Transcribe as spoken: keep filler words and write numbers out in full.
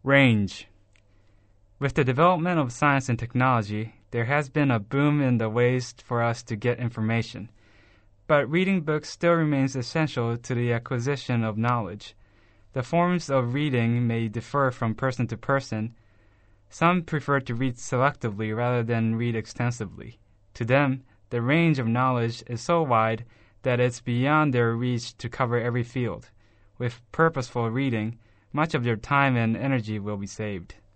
Range. With the development of science and technology, there has been a boom in the ways for us to get information. But reading books still remains essential to the acquisition of knowledge. The forms of reading may differ from person to person. Some prefer to read selectively rather than read extensively. To them, the range of knowledge is so wide that it's beyond their reach to cover every field. With purposeful reading, much of their time and energy will be saved.